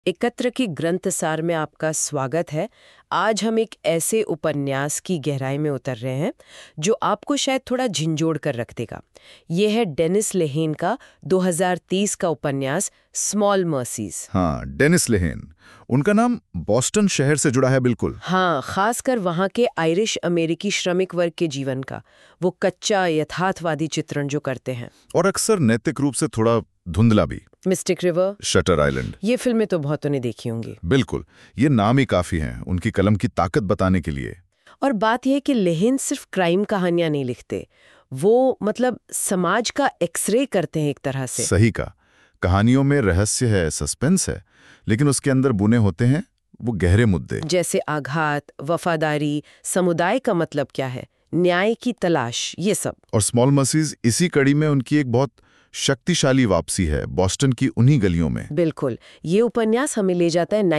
एकत्र की ग्रंथसार में आपका स्वागत है। आज हम एक ऐसे उपन्यास की गहराई में उतर रहे हैं जो आपको शायद थोड़ा झिंझोड़ कर रख देगा। ये है डेनिस लेहेन का 2030 का उपन्यास स्मॉल मर्सीज। हाँ, डेनिस लेहेन। उनका नाम बॉस्टन शहर से जुड़ा है बिल्कुल। हाँ, खासकर वहाँ के आयरिश अमेरिकी श्रमिक वर्ग के जीवन का वो कच्चा यथार्थवादी चित्रण जो करते हैं। और अक्सर नैतिक रूप से थोड़ा धुंधला भी। मिस्टिक रिवर, शटर आइलैंड, ये फिल्में तो बहुतों ने देखी होंगी। बिल्कुल, ये नाम ही काफी हैं उनकी कलम की ताकत बताने के लिए। और बात यह है कि लेहेन सिर्फ क्राइम कहानियां नहीं लिखते, वो समाज का एक्सरे करते हैं एक तरह से। सही का, कहानियों में रहस्य है, सस्पेंस है, लेकिन उसके अंदर बुने होते हैं वो गहरे मुद्दे, जैसे आघात, वफादारी, समुदाय का मतलब क्या है, न्याय की तलाश, ये सब। और स्मॉल मर्सीज इसी कड़ी में उनकी एक बहुत शक्तिशाली वापसी है बॉस्टन की उन्हीं गलियों में। बिल्कुल, ये उपन्यास हमें ले जाता है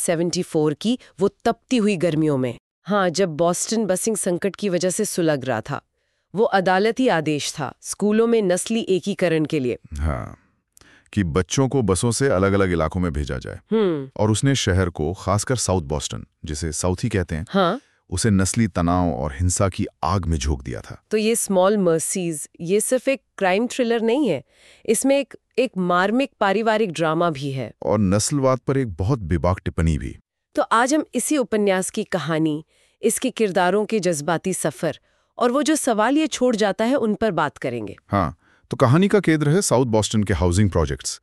1974 की वो तपती हुई गर्मियों में। हाँ, जब बॉस्टन बसिंग संकट की वजह से सुलग रहा था। वो अदालती आदेश था स्कूलों में नस्ली एकीकरण के लिए। हाँ, कि बच्चों को बसों से अलग अलग इलाकों में भेजा जाए। और उसने शहर को, खासकर साउथ बॉस्टन, जिसे साउथ ही कहते हैं, हाँ, उसे नस्ली तनाव और हिंसा की आग में झोंक दिया था। तो ये स्मॉल मर्सीज ये सिर्फ एक क्राइम थ्रिलर नहीं है, इसमें एक मार्मिक पारिवारिक ड्रामा भी है और नस्लवाद पर एक बहुत बेबाक टिप्पणी भी। तो आज हम इसी उपन्यास की कहानी, इसके किरदारों के जज्बाती सफर और वो जो सवाल ये छोड़ जाता है उन पर बात करेंगे। हाँ, तो कहानी का केंद्र है साउथ बॉस्टन के हाउसिंग प्रोजेक्ट्स।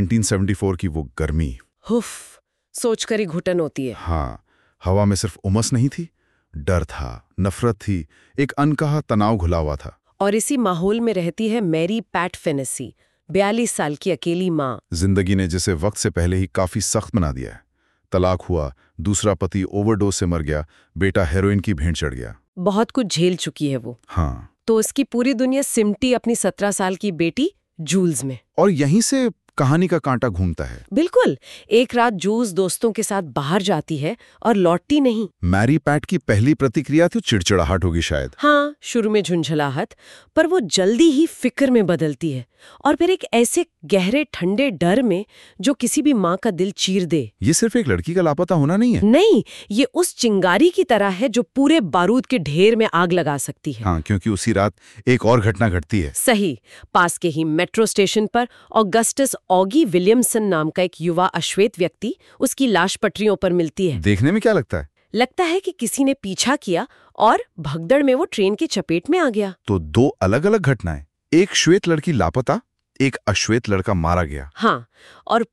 1974 की वो गर्मी, हुफ, सोचकर ही घुटन होती है। हाँ, हवा में सिर्फ उमस नहीं थी, डर था, नफरत थी, एक अनकहा तनाव घुला हुआ था। और इसी माहौल में रहती है मैरी पैट फेनेसी, 42 साल की अकेली माँ। जिंदगी ने जिसे वक्त से पहले ही काफी सख्त बना दिया है। तलाक हुआ, दूसरा पति ओवरडोज से मर गया, बेटा हेरोइन की भेंट चढ़ गया। बहुत कुछ झेल चुकी है वो। हाँ, तो उसकी पूरी दुनिया सिमटी अपनी 17 साल की बेटी जूल्स में। और यहीं से कहानी का कांटा घूमता है। बिल्कुल, एक रात जूल्स दोस्तों के साथ बाहर जाती है और लौटती नहीं। मैरी पैट की पहली प्रतिक्रिया तो चिड़चिड़ाहट होगी शायद। हाँ, शुरू में झुंझलाहट, पर वो जल्दी ही फिक्र में बदलती है और फिर एक ऐसे गहरे ठंडे डर में जो किसी भी माँ का दिल चीर दे। ये सिर्फ एक लड़की का लापता होना नहीं है। नहीं, ये उस चिंगारी की तरह है जो पूरे बारूद के ढेर में आग लगा सकती है। हाँ, क्योंकि उसी रात एक और घटना घटती है। सही, पास के ही मेट्रो स्टेशन पर ऑगस्टस ऑगी विलियमसन नाम का एक युवा अश्वेत व्यक्ति, उसकी लाश पटरियों पर मिलती है। देखने में क्या लगता है? लगता है कि किसी ने पीछा किया और भगदड़ में वो ट्रेन की चपेट में आ गया। तो दो अलग अलग घटनाएं, एक श्वेत लड़की लापता, एक अश्वेत लड़का मारा गया। हाँ, और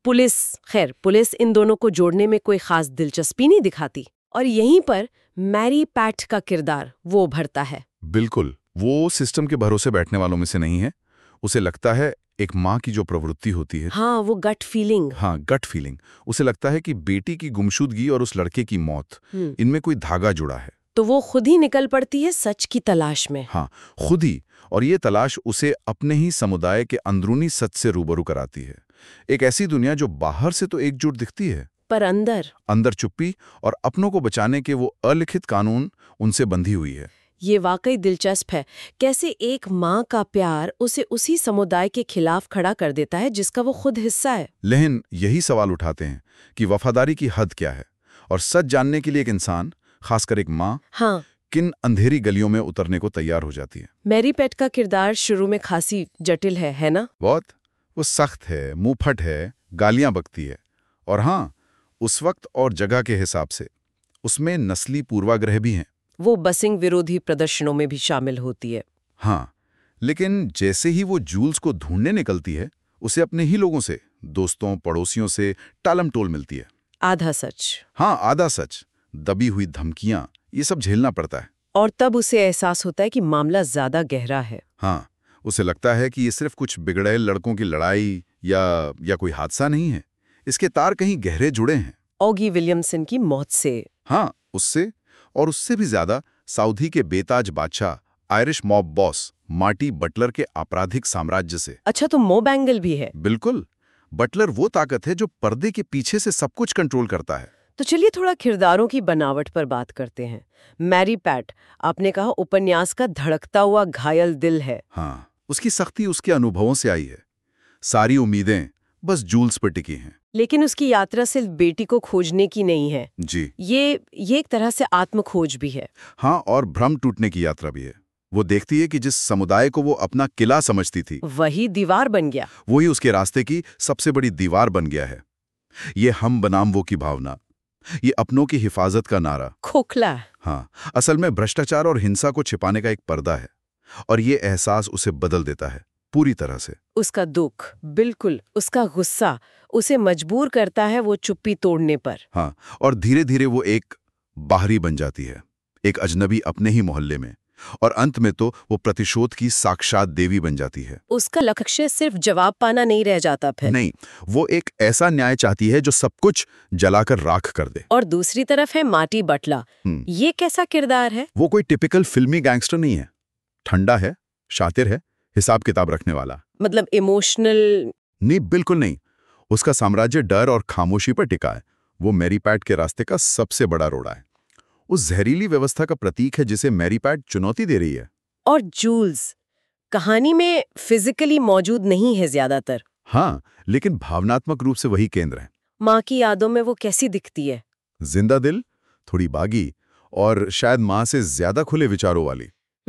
पुलिस इन दोनों को जोड़ने में कोई खास दिलचस्पी नहीं दिखाती। और यहीं पर मैरी पैट का किरदार वो उभरता है। बिल्कुल, वो सिस्टम के भरोसे बैठने वालों में से नहीं है। उसे लगता है एक माँ की जो प्रवृत्ति होती है, हाँ, वो गट फीलिंग। हाँ, गट फीलिंग, उसे लगता है कि बेटी की गुमशुदगी और उस लड़के की मौत, इनमें कोई धागा जुड़ा है। तो वो खुद ही निकल पड़ती है सच की तलाश में। हाँ, खुद ही। और ये तलाश उसे अपने ही समुदाय के अंदरूनी सच से रूबरू कराती है। एक ऐसी दुनिया जो बाहर से तो एकजुट दिखती है, पर अंदर चुप्पी और अपनों को बचाने के वो अलिखित कानून उनसे बंधी हुई है। ये वाकई दिलचस्प है, कैसे एक माँ का प्यार उसे उसी समुदाय के खिलाफ खड़ा कर देता है जिसका वो खुद हिस्सा है। लेकिन यही सवाल उठाते हैं कि वफादारी की हद क्या है, और सच जानने के लिए एक इंसान, खासकर एक माँ, हाँ, किन अंधेरी गलियों में उतरने को तैयार हो जाती है। मैरी पैट का किरदार शुरू में खासी जटिल है ना? बहुत। वो सख्त है, मुंहफट है, गालियां बकती है। और हाँ, उस वक्त और जगह के हिसाब से उसमें नस्ली पूर्वाग्रह भी हैं। वो बसिंग विरोधी प्रदर्शनों में भी शामिल होती है। हाँ, लेकिन जैसे ही वो जूल्स को ढूंढने निकलती है, उसे अपने ही लोगों से, दोस्तों पड़ोसियों से टालमटोल मिलती है। आधा सच। हाँ, आधा सच, दबी हुई धमकियां, ये सब झेलना पड़ता है। और तब उसे एहसास होता है कि मामला ज्यादा गहरा है। हाँ, उसे लगता है कि ये सिर्फ कुछ बिगड़े लड़कों की लड़ाई या कोई हादसा नहीं है। इसके तार कहीं गहरे जुड़े हैं। ऑगी विलियमसन की मौत से। हाँ, उससे, और उससे भी ज्यादा साउदी के बेताज बादशाह, Irish mob boss Marty Butler के आपराधिक साम्राज्य से। अच्छा, तो मॉब एंगल भी है। बिल्कुल, बटलर वो ताकत है जो पर्दे के पीछे से सब कुछ कंट्रोल करता है। तो चलिए थोड़ा किरदारों की बनावट पर बात करते हैं। मैरी पैट, आपने कहा उपन्यास का धड़कता हुआ घायल दिल है। हाँ, उसकी सख्ती उसके अनुभवों से आई है। सारी उम्मीदें बस जूल्स पर टिकी हैं। लेकिन उसकी यात्रा सिर्फ बेटी को खोजने की नहीं है। जी ये एक तरह से आत्मखोज भी है। हाँ, और भ्रम टूटने की यात्रा भी है। वो देखती है कि जिस समुदाय को वो अपना किला समझती थी, वही दीवार बन गया। वही उसके रास्ते की सबसे बड़ी दीवार बन गया है। ये हम बनाम वो की भावना, ये अपनों की हिफाजत का नारा। खोखला। हाँ, असल में भ्रष्टाचार और हिंसा को छिपाने का एक पर्दा है, और ये एहसास उसे बदल देता है पूरी तरह से। उसका दुख, बिल्कुल, उसका गुस्सा उसे मजबूर करता है वो चुप्पी तोड़ने पर। हाँ, और धीरे धीरे वो एक बाहरी बन जाती है, एक अजनबी अपने ही मोहल्ले में, और अंत में तो वो प्रतिशोध की साक्षात देवी बन जाती है। उसका लक्ष्य सिर्फ जवाब पाना नहीं रह जाता फिर। नहीं, वो एक ऐसा न्याय चाहती है जो सब कुछ जलाकर राख कर दे। और दूसरी तरफ है माटी बटला। ये कैसा किरदार है? वो कोई टिपिकल फिल्मी गैंगस्टर नहीं है। ठंडा है, शातिर है, हिसाब किताब रखने वाला। मतलब इमोशनल? नहीं, बिल्कुल नहीं। उसका साम्राज्य डर और खामोशी पर टिका है। वो मैरी पैट के रास्ते का सबसे बड़ा रोड़ा है। उस जहरीली व्यवस्था का प्रतीक है जिसे मैरी पैट चुनौती दे रही है। और जूल्स कहानी में फिजिकली मौजूद नहीं है ज्यादातर। हाँ, लेकिन भावनात्मक रूप से वही केंद्र है। माँ की यादों में वो कैसी दिखती है? जिंदा दिल, थोड़ी बागी, और शायद माँ से ज्यादा खुले विचारों वाली।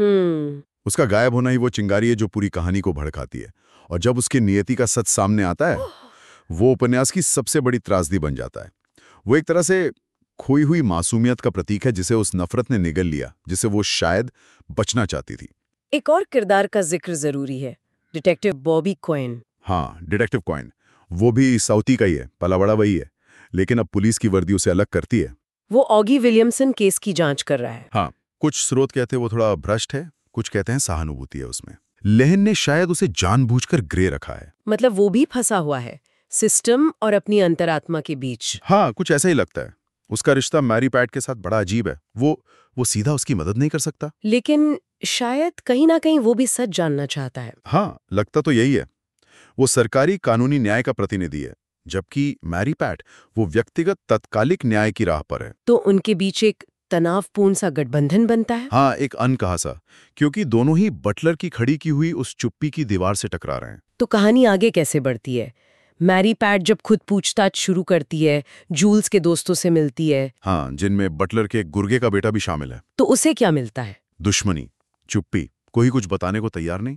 उसका गायब होना ही वो चिंगारी है जो पूरी कहानी को भड़काती है, और जब उसकी नियति का सच सामने आता है, वो उपन्यास की सबसे बड़ी त्रासदी बन जाता है। वो एक तरह से खोई हुई मासूमियत का प्रतीक है जिसे उस नफरत ने निगल लिया, जिसे वो शायद बचना चाहती थी। एक और किरदार का जिक्र जरूरी है, डिटेक्टिव बॉबी क्वेन। हाँ, डिटेक्टिव क्वेन। वो भी साउथी का ही है, पला बड़ा वही है, लेकिन अब पुलिस की वर्दी उसे अलग करती है। वो ऑगी विलियमसन केस की जांच कर रहा है। हाँ, कुछ स्रोत कहते हैं वो थोड़ा भ्रष्ट है, कुछ कहते हैं सहानुभूति है उसमें। लेहन ने शायद उसे जानबूझकर ग्रे रखा है। मतलब वो भी फंसा हुआ है सिस्टम और अपनी अंतरात्मा के बीच। हाँ, कुछ ऐसा ही लगता है। उसका रिश्ता मैरी पैट के साथ बड़ा अजीब है। वो सीधा उसकी मदद नहीं कर सकता, लेकिन शायद कहीं ना कहीं वो भी सच जानना चाहता है। हाँ, लगता तो यही है। वो सरकारी कानूनी न्याय का प्रतिनिधि है, जबकि मैरी पैट वो व्यक्तिगत तत्कालिक न्याय की राह पर है। तो उनके बीच एक तनावपूर्ण सा गठबंधन बनता है। हाँ, एक अनकहा सा, क्योंकि दोनों ही बटलर की खड़ी की हुई उस चुप्पी की दीवार से टकरा रहे हैं। तो कहानी आगे कैसे बढ़ती है? मैरी पैट जब खुद पूछताछ शुरू करती है, जूल्स के दोस्तों से मिलती है। हाँ, जिनमें बटलर के गुर्गे का बेटा भी शामिल है। तो उसे क्या मिलता है? दुश्मनी, चुप्पी, कोई कुछ बताने को तैयार नहीं।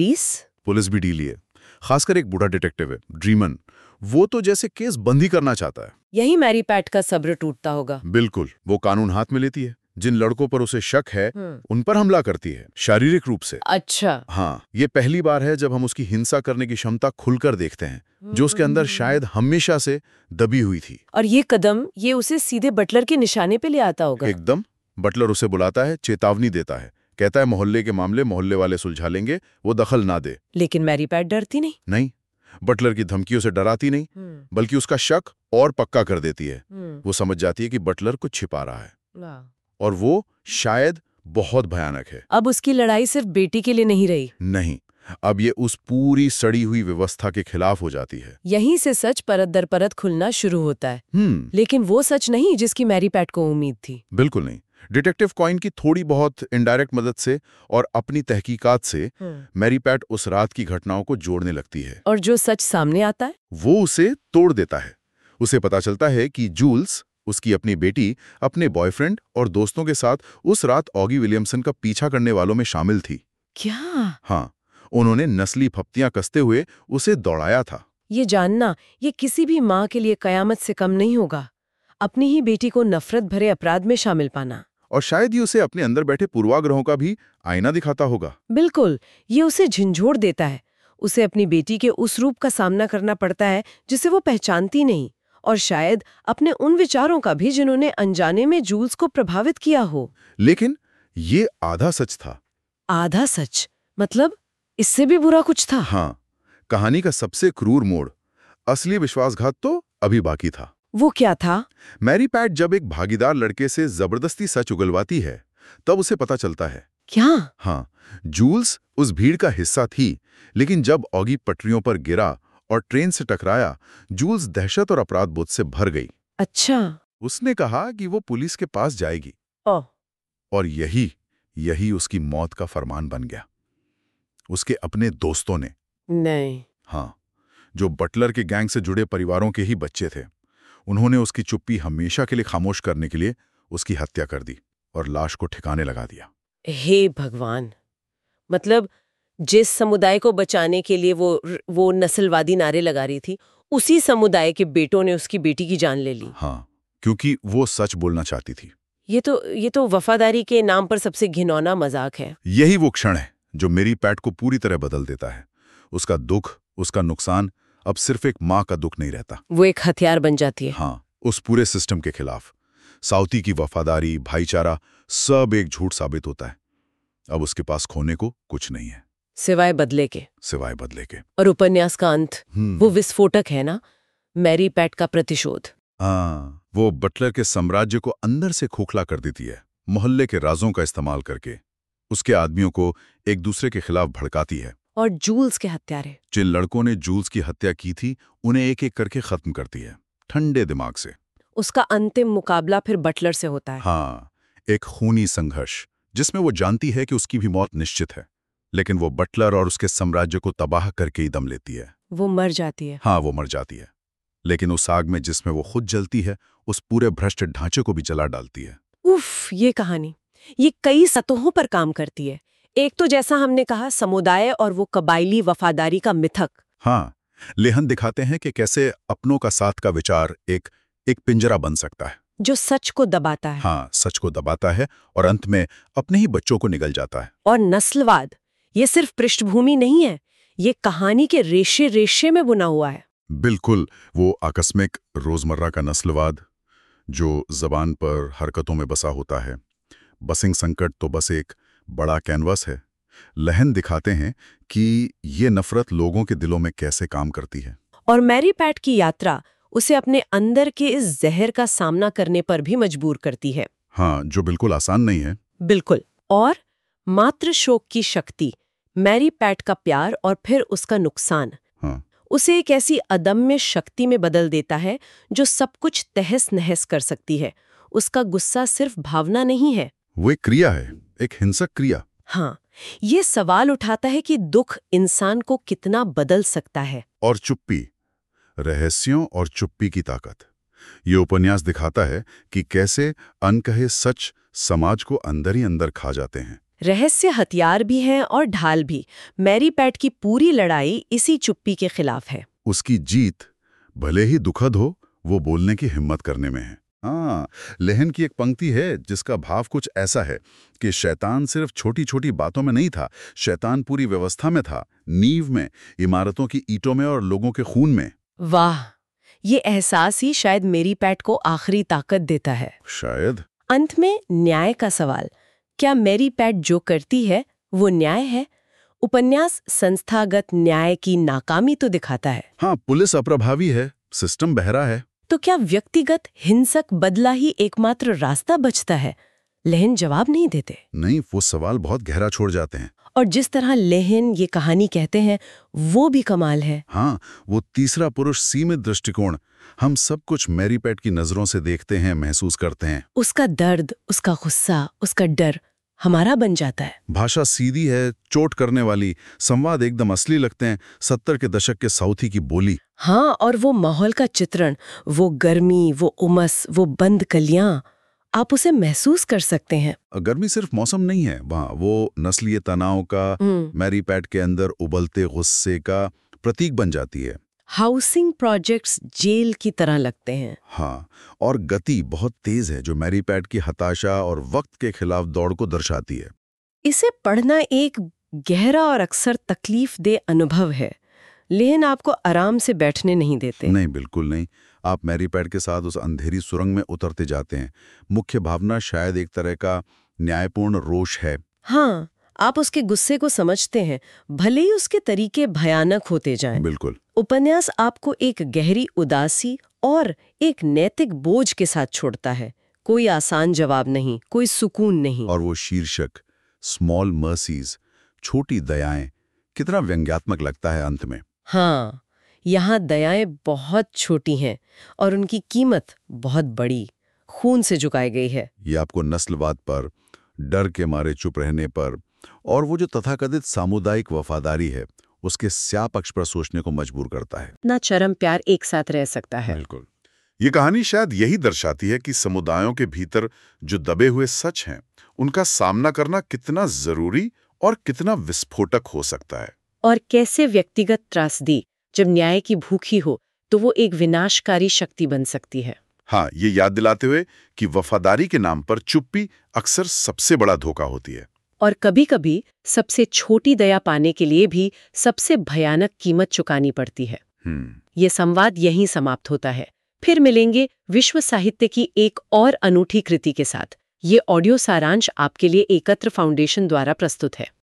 पुलिस भी डीली है, खासकर एक बूढ़ा डिटेक्टिव है, ड्रीमन। वो तो जैसे केस बंद ही करना चाहता है। यही मैरी पैट का सब्र टूटता होगा। बिल्कुल, वो कानून हाथ में लेती है। जिन लड़कों पर उसे शक है उन पर हमला करती है, शारीरिक रूप से। अच्छा। हाँ, ये पहली बार है जब हम उसकी हिंसा करने की क्षमता खुलकर देखते हैं, जो उसके अंदर शायद हमेशा से दबी हुई थी। और ये कदम ये उसे सीधे बटलर के निशाने पे ले आता होगा। एकदम। बटलर उसे बुलाता है, चेतावनी देता है, कहता है मोहल्ले के मामले मोहल्ले वाले सुलझा लेंगे, वो दखल ना दे। लेकिन मैरी पैट डरती नहीं। बटलर की धमकियों से डराती नहीं, बल्कि उसका शक और पक्का कर देती है। वो समझ जाती है कि बटलर कुछ छिपा रहा है, और वो शायद बहुत भयानक है। अब उसकी लड़ाई सिर्फ बेटी के लिए नहीं रही। नहीं, अब ये उस पूरी सड़ी हुई व्यवस्था के खिलाफ हो जाती है। यहीं से सच परत दर परत खुलना शुरू होता है। लेकिन वो सच नहीं जिसकी मैरी पैट को उम्मीद थी। बिल्कुल नहीं। डिटेक्टिव क्वाइन की थोड़ी बहुत इनडायरेक्ट मदद से और अपनी तहकीकात से मैरी पैट उस रात की घटनाओं को जोड़ने लगती है। और जो सच सामने आता है वो उसे तोड़ देता है। उसे पता चलता है कि जूल्स, उसकी अपनी बेटी, अपने बॉयफ्रेंड और दोस्तों के साथ उस रात ऑगी विलियमसन का पीछा करने वालों में शामिल थी। क्या? हाँ, उन्होंने नस्ली फप्तियां कसते हुए उसे दौड़ाया था। ये जानना ये किसी भी माँ के लिए कयामत से कम नहीं होगा, अपनी ही बेटी को नफरत भरे अपराध में शामिल पाना। और शायद ये उसे अपने अंदर बैठे पूर्वाग्रहों का भी आईना दिखाता होगा। बिल्कुल, ये उसे झंझोड़ देता है। उसे अपनी बेटी के उस रूप का सामना करना पड़ता है जिसे वो पहचानती नहीं, और शायद अपने उन विचारों का भी जिन्होंने अनजाने में जूल्स को प्रभावित किया हो। लेकिन ये आधा सच था। आधा सच मतलब इससे भी बुरा कुछ था। हाँ, कहानी का सबसे क्रूर मोड़, असली विश्वासघात तो अभी बाकी था। वो क्या था? मैरी पैट जब एक भागीदार लड़के से जबरदस्ती सच उगलवाती है, तब उसे पता चलता है। क्या? हाँ, जूल्स उस भीड़ का हिस्सा थी, लेकिन जब ऑगी पटरियों पर गिरा और ट्रेन से टकराया, जूल्स दहशत और अपराध बोध से भर गई। अच्छा। उसने कहा कि वो पुलिस के पास जाएगी। और यही उसकी मौत का फरमान बन गया। उसके अपने दोस्तों ने। नहीं। हाँ, जो बटलर के गैंग से जुड़े परिवारों के ही बच्चे थे। उन्होंने उसकी चुप्पी हमेशा के लिए खामोश करने के लिए उसकी हत्या कर दी और लाश को ठिकाने लगा दिया। हे भगवान! मतलब जिस समुदाय को बचाने के लिए वो नस्लवादी नारे लगा रही थी, उसी समुदाय के बेटों ने उसकी बेटी की जान ले ली। हाँ, क्योंकि वो सच बोलना चाहती थी। ये तो वफादारी के नाम पर सबसे घिनौना मजाक है। यही वो क्षण है जो मेरी पैट को पूरी तरह बदल देता है। उसका दुख, उसका नुकसान अब सिर्फ एक माँ का दुख नहीं रहता, वो एक हथियार बन जाती है। हाँ, उस पूरे सिस्टम के खिलाफ। साउथी की वफादारी, भाईचारा सब एक झूठ साबित होता है। अब उसके पास खोने को कुछ नहीं है सिवाय बदले के। और उपन्यास का अंत वो विस्फोटक है ना, मैरी पैट का प्रतिशोध। हाँ, वो बटलर के साम्राज्य को अंदर से खोखला कर देती है, मोहल्ले के राजों का इस्तेमाल करके उसके आदमियों को एक दूसरे के खिलाफ भड़काती है। और जूल्स के हत्यारे, जिन लड़कों ने जूल्स की हत्या की थी, उन्हें एक एक करके खत्म करती है, ठंडे दिमाग से। उसका अंतिम मुकाबला फिर बटलर से होता है। हाँ, एक खूनी संघर्ष जिसमें वो जानती है कि उसकी भी मौत निश्चित है, लेकिन वो बटलर और उसके साम्राज्य को तबाह करके ही दम लेती है। वो मर जाती है। हाँ, वो मर जाती है, लेकिन उस आग में जिसमें वो खुद जलती है, उस पूरे भ्रष्ट ढांचे को भी जला डालती है। उफ, ये कहानी ये कई सतहों पर काम करती है। एक तो जैसा हमने कहा, समुदाय और वो कबायली वफादारी का मिथक। हाँ, लेहन दिखाते हैं कि कैसे अपनों का साथ का विचार एक पिंजरा बन सकता है जो सच को दबाता है। हाँ, सच को दबाता है और अंत में अपने ही बच्चों को निगल जाता है। और नस्लवाद ये सिर्फ पृष्ठभूमि नहीं है, ये कहानी के रेशे रेशे में बुना हुआ है। बिल्कुल, वो आकस्मिक रोजमर्रा का नस्लवाद जो जबान पर, हरकतों में बसा होता है। बसिंग संकट तो बस एक बड़ा कैनवस है। लेहन दिखाते हैं कि ये नफरत लोगों के दिलों में कैसे काम करती है। और मैरी पैट की यात्रा उसे अपने अंदर के इस जहर का सामना करने पर भी मजबूर करती है। हाँ, जो बिल्कुल आसान नहीं है। बिल्कुल। और मात्र शोक की शक्ति, मैरी पैट का प्यार और फिर उसका नुकसान, हाँ, उसे एक ऐसी अदम्य शक्ति में बदल देता है जो सब कुछ तहस नहस कर सकती है। उसका गुस्सा सिर्फ भावना नहीं है, वो एक क्रिया है, एक हिंसक क्रिया। हाँ, ये सवाल उठाता है कि दुख इंसान को कितना बदल सकता है। और चुप्पी, रहस्यों और चुप्पी की ताकत। ये उपन्यास दिखाता है कि कैसे अनकहे सच समाज को अंदर ही अंदर खा जाते हैं। रहस्य हथियार भी हैं और ढाल भी। मैरी पैट की पूरी लड़ाई इसी चुप्पी के खिलाफ है। उसकी जीत भले ही दुखद हो, वो बोलने की हिम्मत करने में है। हाँ, लेहन की एक पंक्ति है जिसका भाव कुछ ऐसा है कि शैतान सिर्फ छोटी छोटी बातों में नहीं था, शैतान पूरी व्यवस्था में था, नींव में, इमारतों की ईंटों में और लोगों के खून में। वाह, ये एहसास ही शायद मैरी पैट को आखिरी ताकत देता है। शायद। अंत में न्याय का सवाल, क्या मैरी पैट जो करती है वो न्याय है? उपन्यास संस्थागत न्याय की नाकामी तो दिखाता है। हाँ, पुलिस अप्रभावी है, सिस्टम बहरा है। तो क्या व्यक्तिगत हिंसक बदला ही एकमात्र रास्ता बचता है? लेहन जवाब नहीं देते। नहीं, वो सवाल बहुत गहरा छोड़ जाते हैं। और जिस तरह लेहन ये कहानी कहते हैं वो भी कमाल है। हाँ, वो तीसरा पुरुष सीमित दृष्टिकोण, हम सब कुछ मैरी पैट की नजरों से देखते हैं, महसूस करते हैं। उसका दर्द, उसका गुस्सा, उसका डर हमारा बन जाता है। भाषा सीधी है, चोट करने वाली, संवाद एकदम असली लगते हैं, 70 के दशक के साउथी की बोली। हाँ, और वो माहौल का चित्रण, वो गर्मी, वो उमस, वो बंद कलियां, आप उसे महसूस कर सकते हैं। गर्मी सिर्फ मौसम नहीं है, वहाँ वो नस्लीय तनाव का, मैरी पैट के अंदर उबलते गुस्से का प्रतीक बन जाती है। हाउसिंग प्रोजेक्ट्स जेल की तरह लगते हैं। हाँ, और गति बहुत तेज है जो मैरी पैट की हताशा और वक्त के खिलाफ दौड़ को दर्शाती है। इसे पढ़ना एक गहरा और अक्सर तकलीफ दे अनुभव है, लेकिन आपको आराम से बैठने नहीं देते। नहीं, बिल्कुल नहीं। आप मैरी पैट के साथ उस अंधेरी सुरंग में उतरते जाते हैं। मुख्य भावना शायद एक तरह का न्यायपूर्ण रोष है। हाँ, आप उसके गुस्से को समझते हैं, भले ही उसके तरीके भयानक होते जाएं। बिल्कुल। उपन्यास आपको एक गहरी उदासी और एक नैतिक बोझ के साथ छोड़ता है। कोई आसान जवाब नहीं, कोई सुकून नहीं। और वो शीर्षक स्मॉल मर्सीज, छोटी दयाएं, कितना व्यंग्यात्मक लगता है अंत में। हाँ, यहाँ दयाएं बहुत छोटी हैं और उनकी कीमत बहुत बड़ी, खून से चुकाई गई है। ये आपको नस्लवाद पर, डर के मारे चुप रहने पर, और वो जो तथाकथित सामुदायिक वफादारी है उसके स्या पक्ष पर सोचने को मजबूर करता है। ना चरम प्यार एक साथ रह सकता है। बिल्कुल। ये कहानी शायद यही दर्शाती है कि समुदायों के भीतर जो दबे हुए सच हैं, उनका सामना करना कितना जरूरी और कितना विस्फोटक हो सकता है। और कैसे व्यक्तिगत त्रासदी जब न्याय की भूखी हो तो वो एक विनाशकारी शक्ति बन सकती है। हाँ, ये याद दिलाते हुए कि वफादारी के नाम पर चुप्पी अक्सर सबसे बड़ा धोखा होती है। और कभी-कभी सबसे छोटी दया पाने के लिए भी सबसे भयानक कीमत चुकानी पड़ती है। ये संवाद यहीं समाप्त होता है। फिर मिलेंगे विश्व साहित्य की एक और अनूठी कृति के साथ। ये ऑडियो सारांश आपके लिए एकत्र फाउंडेशन द्वारा प्रस्तुत है।